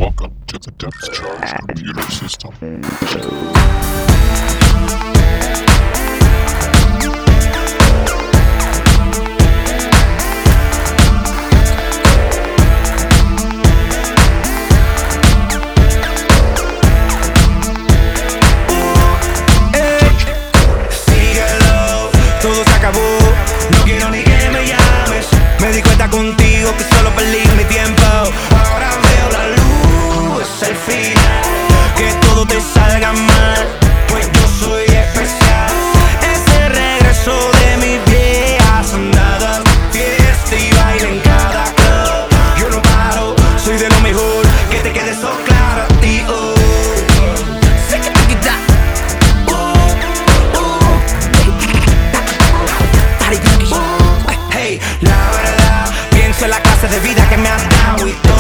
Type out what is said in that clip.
Welcome to the Depth Charge computer system. Síguelo, todo se acabó. No quiero ni que me llames. Me di cuenta contigo que solo perdí mi tiempo. Ahora veo la luz, es el final. Que todo te salga mal, pues yo soy especial. Ese regreso de mis viejas andadas, fiesta y baile en cada club. Yo no paro, soy de lo mejor. Que te quede eso claro a ti, oh. Hey, la verdad, pienso en la clase de vida que me has dado y todo.